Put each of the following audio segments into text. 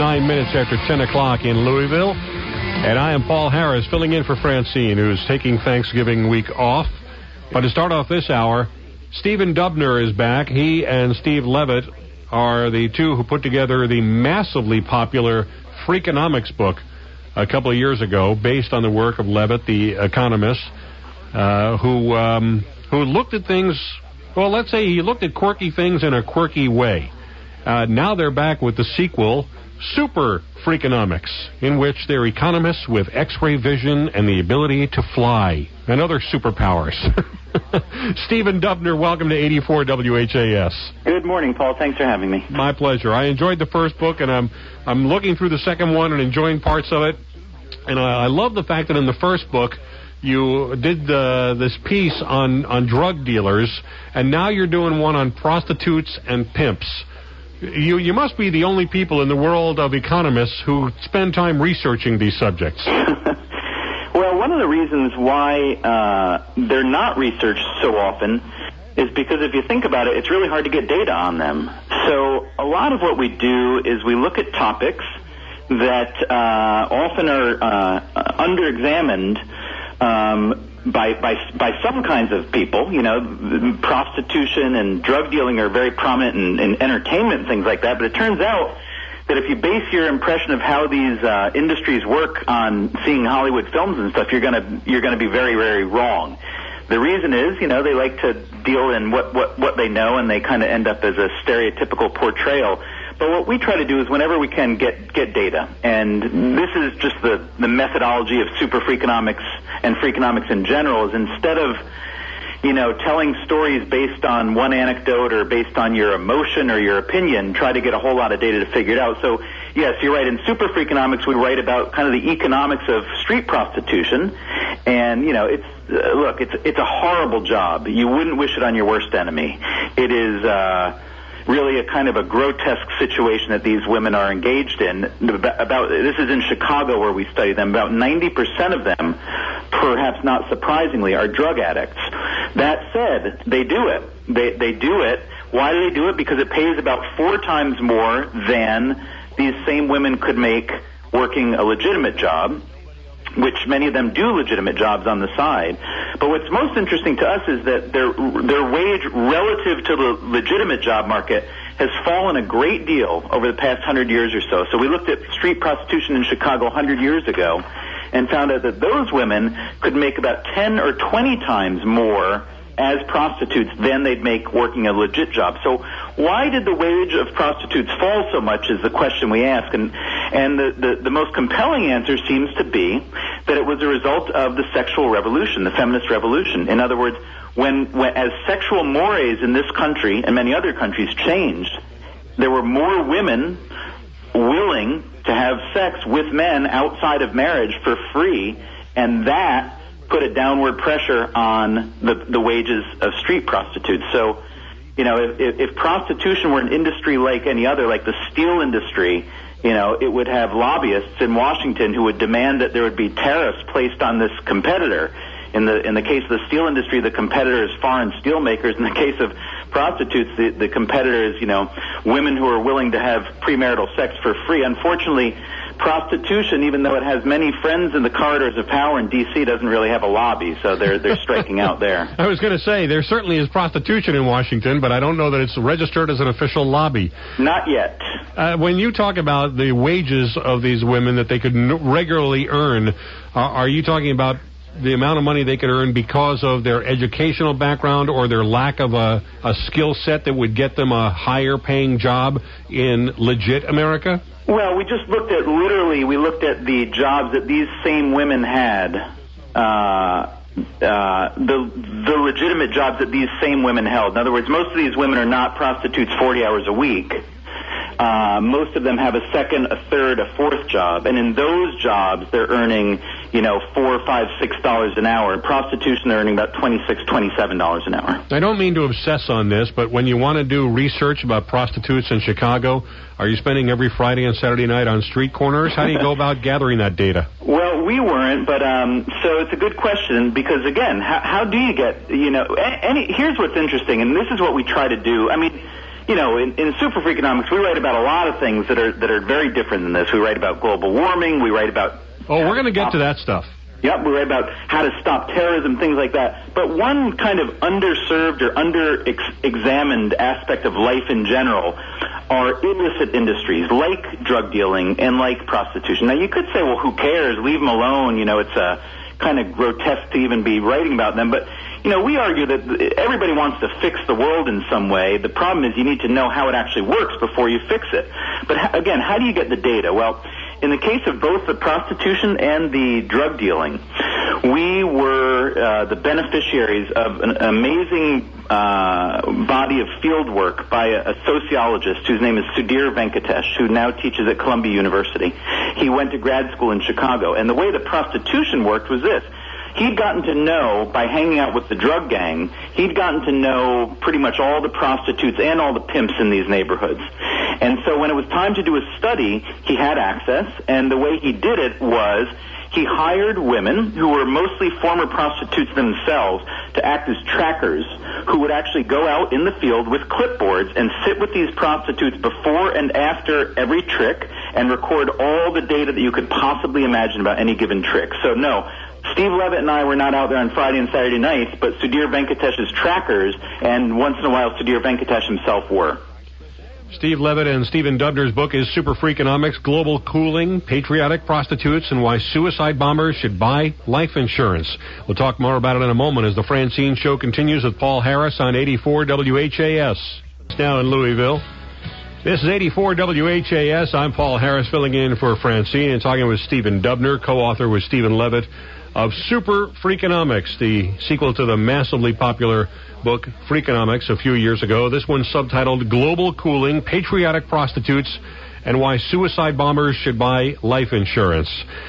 9 minutes after 10 o'clock in Louisville. And I am Paul Harris, filling in for Francine, who's taking Thanksgiving week off. But to start off this hour, Stephen Dubner is back. He and Steve Levitt are the two who put together the massively popular Freakonomics book a couple of years ago, based on the work of Levitt, the economist, who looked at things, well, let's say he looked at quirky things in a quirky way. Now they're back with the sequel, Super Freakonomics, in which they're economists with X-ray vision and the ability to fly and other superpowers. Stephen Dubner, welcome to 84 WHAS. Good morning, Paul. Thanks for having me. My pleasure. I enjoyed the first book, and I'm looking through the second one and enjoying parts of it. And I love the fact that in the first book, you did this piece on drug dealers, and now you're doing one on prostitutes and pimps. You must be the only people in the world of economists who spend time researching these subjects. Well, one of the reasons why they're not researched so often is because if you think about it, it's really hard to get data on them. So a lot of what we do is we look at topics that often are under-examined by some kinds of people. You know, prostitution and drug dealing are very prominent in entertainment and things like that, but it turns out that if you base your impression of how these industries work on seeing Hollywood films and stuff, you're gonna be very, very wrong. The reason is, you know, they like to deal in what they know, and they kind of end up as a stereotypical portrayal. But what we try to do is whenever we can get data, and this is just the methodology of Super Freakonomics and Freakonomics in general, is instead of, you know, telling stories based on one anecdote or based on your emotion or your opinion, try to get a whole lot of data to figure it out. So, yes, you're right. In Super Freakonomics, we write about kind of the economics of street prostitution. And, you know, it's a horrible job. You wouldn't wish it on your worst enemy. It is really a kind of a grotesque situation that these women are engaged in. This is in Chicago where we study them. About 90% of them, perhaps not surprisingly, are drug addicts. That said, they do it. They do it. Why do they do it? Because it pays about 4 times more than these same women could make working a legitimate job, which many of them do legitimate jobs on the side. But what's most interesting to us is that their wage relative to the legitimate job market has fallen a great deal over the past 100 years or so. So we looked at street prostitution in Chicago 100 years ago and found out that those women could make about 10 or 20 times more as prostitutes than they'd make working a legit job. So why did the wage of prostitutes fall so much is the question we ask. And the most compelling answer seems to be that it was a result of the sexual revolution, the feminist revolution. In other words, when as sexual mores in this country and many other countries changed, there were more women willing to have sex with men outside of marriage for free, and that put a downward pressure on the wages of street prostitutes. So, you know, if prostitution were an industry like any other, like the steel industry, you know, it would have lobbyists in Washington who would demand that there would be tariffs placed on this competitor. In the case of the steel industry, the competitor is foreign steel makers. In the case of prostitutes, the competitor is, you know, women who are willing to have premarital sex for free. Unfortunately, prostitution, even though it has many friends in the corridors of power in D.C., doesn't really have a lobby, so they're striking out there. I was going to say, there certainly is prostitution in Washington, but I don't know that it's registered as an official lobby. Not yet. When you talk about the wages of these women that they could regularly earn, are you talking about the amount of money they could earn because of their educational background or their lack of a skill set that would get them a higher paying job in legit America? Well, we just looked at the jobs that these same women had, the legitimate jobs that these same women held. In other words, most of these women are not prostitutes 40 hours a week. Most of them have a second, a third, a fourth job, and in those jobs they're earning, $4, $5, $6 an hour. In prostitution, they're earning about $26, $27 an hour. I don't mean to obsess on this, but when you want to do research about prostitutes in Chicago, are you spending every Friday and Saturday night on street corners? How do you go about gathering that data? Well, we weren't, but so it's a good question because, again, how do you get, here's what's interesting, and this is what we try to do. I mean, you know, in Super Freakonomics, we write about a lot of things that are very different than this. We write about global warming. We write about... Oh, we're going to get to that stuff. Yep, we write about how to stop terrorism, things like that. But one kind of underserved or under-examined aspect of life in general are illicit industries like drug dealing and like prostitution. Now, you could say, well, who cares? Leave them alone. You know, it's kind of grotesque to even be writing about them. But, you know, we argue that everybody wants to fix the world in some way. The problem is you need to know how it actually works before you fix it. But, again, how do you get the data? Well, in the case of both the prostitution and the drug dealing, we were the beneficiaries of an amazing body of field work by a sociologist whose name is Sudhir Venkatesh, who now teaches at Columbia University. He went to grad school in Chicago, and the way the prostitution worked was this. He'd gotten to know, by hanging out with the drug gang, he'd gotten to know pretty much all the prostitutes and all the pimps in these neighborhoods. And so when it was time to do a study, he had access, and the way he did it was he hired women who were mostly former prostitutes themselves to act as trackers who would actually go out in the field with clipboards and sit with these prostitutes before and after every trick and record all the data that you could possibly imagine about any given trick. So no, Steve Levitt and I were not out there on Friday and Saturday nights, but Sudhir Venkatesh's trackers, and once in a while Sudhir Venkatesh himself were. Steve Levitt and Stephen Dubner's book is Super Freakonomics, Global Cooling, Patriotic Prostitutes, and Why Suicide Bombers Should Buy Life Insurance. We'll talk more about it in a moment as the Francine Show continues with Paul Harris on 84 WHAS. It's now in Louisville. This is 84 WHAS. I'm Paul Harris filling in for Francine and talking with Stephen Dubner, co-author with Stephen Levitt of Super Freakonomics, the sequel to the massively popular book Freakonomics a few years ago. This one's subtitled Global Cooling, Patriotic Prostitutes, and Why Suicide Bombers Should Buy Life Insurance.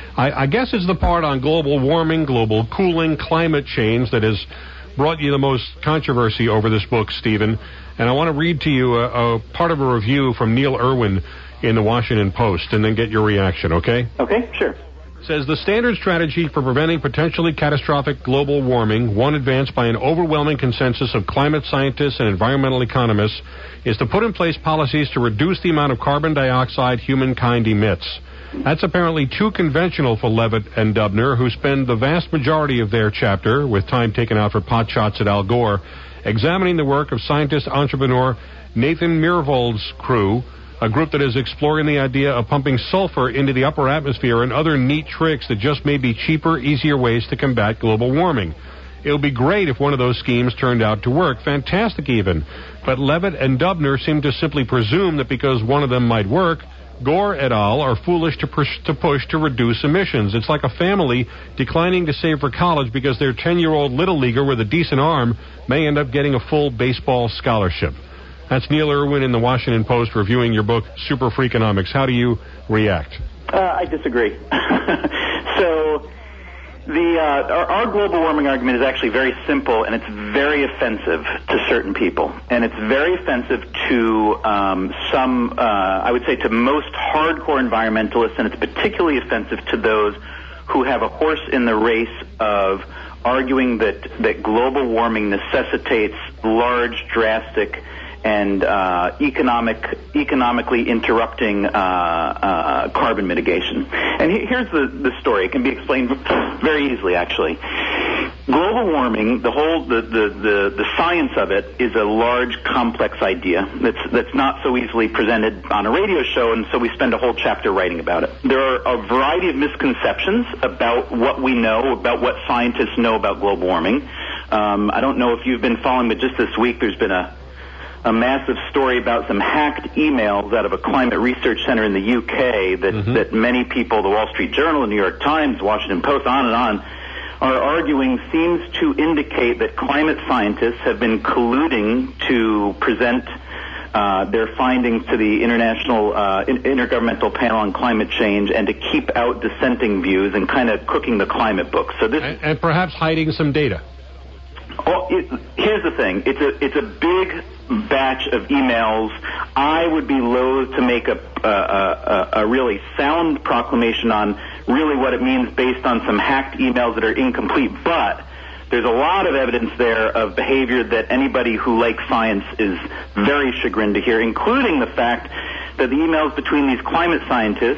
I guess it's the part on global warming, global cooling, climate change that has brought you the most controversy over this book, Stephen. And I want to read to you a part of a review from Neil Irwin in the Washington Post and then get your reaction, okay? Okay, sure. Says the standard strategy for preventing potentially catastrophic global warming, one advanced by an overwhelming consensus of climate scientists and environmental economists, is to put in place policies to reduce the amount of carbon dioxide humankind emits. That's apparently too conventional for Levitt and Dubner, who spend the vast majority of their chapter, with time taken out for pot shots at Al Gore, examining the work of scientist-entrepreneur Nathan Myhrvold's crew, a group that is exploring the idea of pumping sulfur into the upper atmosphere and other neat tricks that just may be cheaper, easier ways to combat global warming. It would be great if one of those schemes turned out to work. Fantastic even. But Levitt and Dubner seem to simply presume that because one of them might work, Gore et al. Are foolish to push to reduce emissions. It's like a family declining to save for college because their 10-year-old little leaguer with a decent arm may end up getting a full baseball scholarship. That's Neil Irwin in the Washington Post reviewing your book, Super Freakonomics. How do you react? I disagree. So our global warming argument is actually very simple, and it's very offensive to certain people. And it's very offensive to I would say to most hardcore environmentalists, and it's particularly offensive to those who have a horse in the race of arguing that global warming necessitates large, drastic, and economically interrupting carbon mitigation. And here's the story. It can be explained very easily, actually. Global warming, the science of it is a large, complex idea that's not so easily presented on a radio show, and so we spend a whole chapter writing about it. There are a variety of misconceptions about what we know, about what scientists know about global warming. I don't know if you've been following, but just this week there's been a massive story about some hacked emails out of a climate research center in the UK that many people, the Wall Street Journal, the New York Times, Washington Post, on and on, are arguing seems to indicate that climate scientists have been colluding to present their findings to the International Intergovernmental Panel on Climate Change and to keep out dissenting views and kind of cooking the climate book. So this and perhaps hiding some data. Well, here's the thing. It's a big batch of emails. I would be loath to make a really sound proclamation on really what it means based on some hacked emails that are incomplete. But there's a lot of evidence there of behavior that anybody who likes science is very chagrined to hear, including the fact that the emails between these climate scientists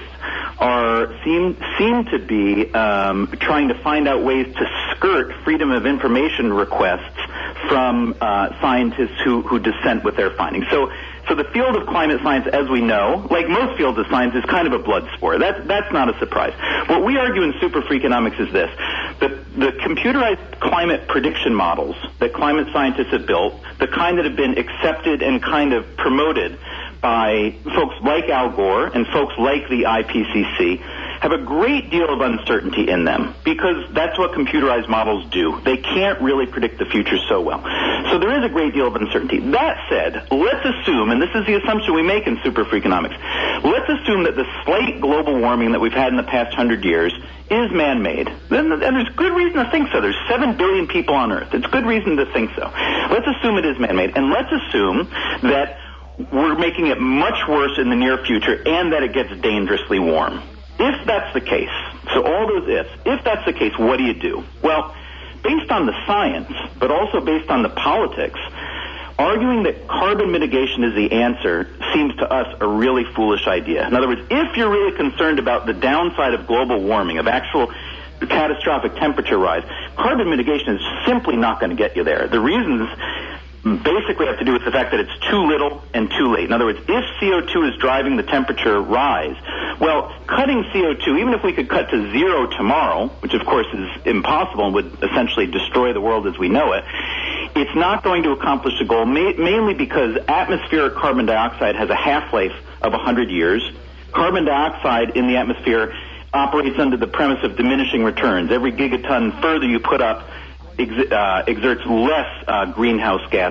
seem to be trying to find out ways to skirt freedom of information requests from scientists who dissent with their findings. So the field of climate science, as we know, like most fields of science, is kind of a blood sport. That's not a surprise. What we argue in Super Freakonomics is this: that the computerized climate prediction models that climate scientists have built, the kind that have been accepted and kind of promoted by folks like Al Gore and folks like the IPCC, have a great deal of uncertainty in them, because that's what computerized models do. They can't really predict the future so well. So there is a great deal of uncertainty. That said, let's assume, and this is the assumption we make in Super Freakonomics, let's assume that the slight global warming that we've had in the past 100 years is man-made. And there's good reason to think so. There's 7 billion people on Earth. It's good reason to think so. Let's assume it is man-made, and let's assume that we're making it much worse in the near future and that it gets dangerously warm. If that's the case, so all those ifs, if that's the case, what do? Well, based on the science, but also based on the politics, arguing that carbon mitigation is the answer seems to us a really foolish idea. In other words, if you're really concerned about the downside of global warming, of actual catastrophic temperature rise, carbon mitigation is simply not going to get you there. The reasons basically have to do with the fact that it's too little and too late. In other words, if CO2 is driving the temperature rise, well, cutting CO2, even if we could cut to zero tomorrow, which of course is impossible and would essentially destroy the world as we know it, it's not going to accomplish the goal, mainly because atmospheric carbon dioxide has a half-life of 100 years. Carbon dioxide in the atmosphere operates under the premise of diminishing returns. Every gigaton further you put up exerts less greenhouse gas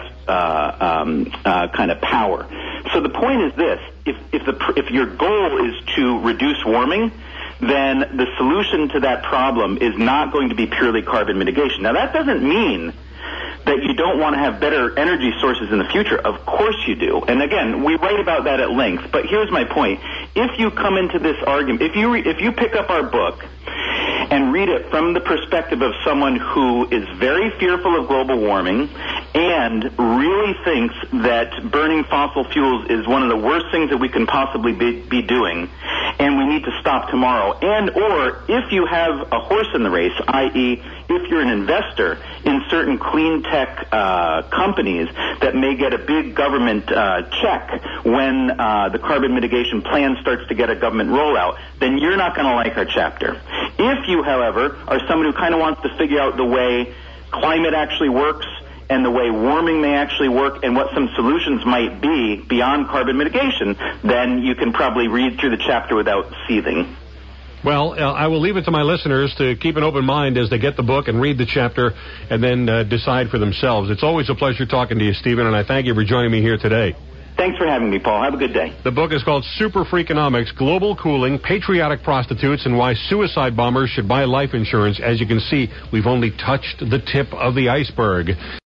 kind of power. So the point is this: if your goal is to reduce warming, then the solution to that problem is not going to be purely carbon mitigation. Now, that doesn't mean that you don't want to have better energy sources in the future. Of course you do. And again, we write about that at length. But here's my point: if you come into this argument, if you pick up our book and read it from the perspective of someone who is very fearful of global warming and really thinks that burning fossil fuels is one of the worst things that we can possibly be doing, and we need to stop tomorrow, and or if you have a horse in the race, i.e., if you're an investor in certain clean tech companies that may get a big government check when the carbon mitigation plan starts to get a government rollout, then you're not going to like our chapter. If you, however, are someone who kind of wants to figure out the way climate actually works and the way warming may actually work and what some solutions might be beyond carbon mitigation, then you can probably read through the chapter without seething. Well, I will leave it to my listeners to keep an open mind as they get the book and read the chapter and then decide for themselves. It's always a pleasure talking to you, Stephen, and I thank you for joining me here today. Thanks for having me, Paul. Have a good day. The book is called Super Freakonomics: Global Cooling, Patriotic Prostitutes, and Why Suicide Bombers Should Buy Life Insurance. As you can see, we've only touched the tip of the iceberg.